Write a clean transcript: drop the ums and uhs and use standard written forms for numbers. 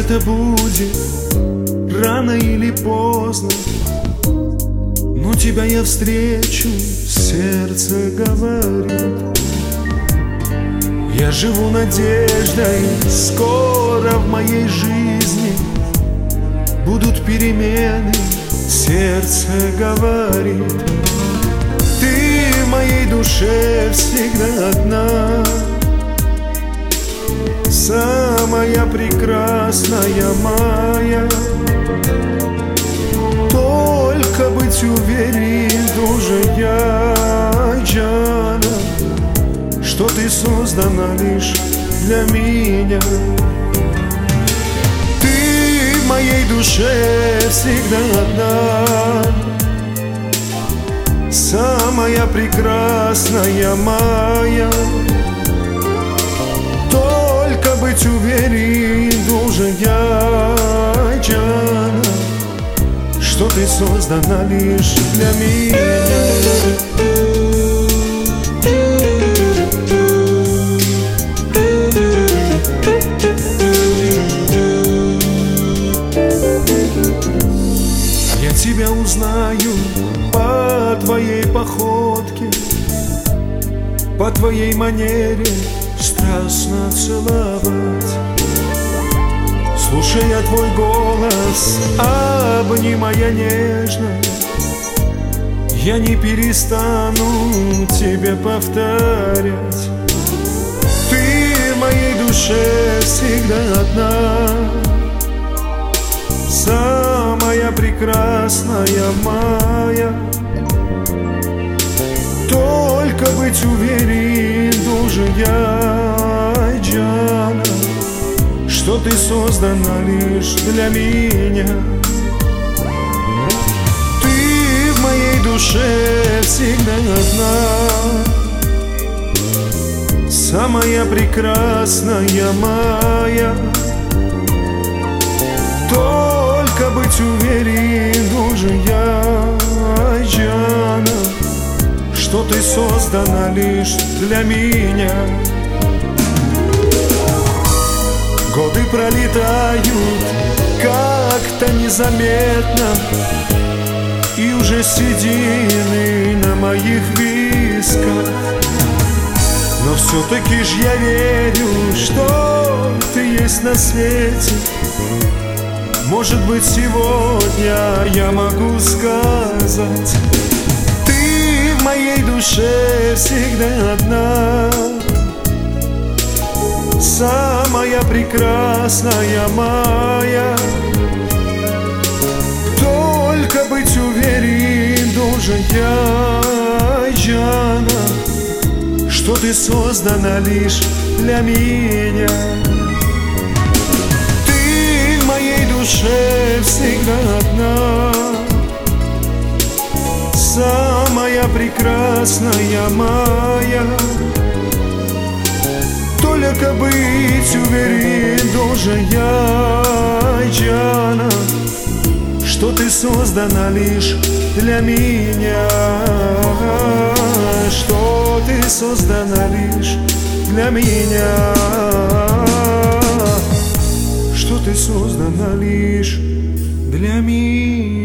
это будет рано или поздно, но тебя я встречу, сердце говорит. Я живу надеждой, скоро в моей жизни будут перемены, сердце говорит. Ты в моей душе всегда одна, самая прекрасная моя. Только быть уверен, дружья Джана, что ты создана лишь для меня. Ты в моей душе всегда одна, самая прекрасная моя. Только быть уверен, дружья Джана, что ты создана лишь для меня. Я тебя узнаю по твоей походке, по твоей манере страстно целовать. Слушая твой голос, обнимая нежно, я не перестану тебе повторять. Ты в моей душе всегда одна, самая прекрасная моя. Только быть уверен, дружья Джана, что ты создана лишь для меня. Ты в моей душе всегда одна, самая прекрасная моя. Только быть уверен, дружья Джана, что ты создана лишь для меня. Годы пролетают как-то незаметно, и уже седины на моих висках. Но все-таки ж я верю, что ты есть на свете. Может быть, сегодня я могу сказать: ты в моей душе всегда одна, самая прекрасная моя. Только быть уверен, дружья Джана, что ты создана лишь для меня. Ты в моей душе всегда одна, самая прекрасная моя. Только быть уверен, дружья Джана, что ты создана лишь для меня. Что ты создана лишь для меня. Что ты создана лишь для меня.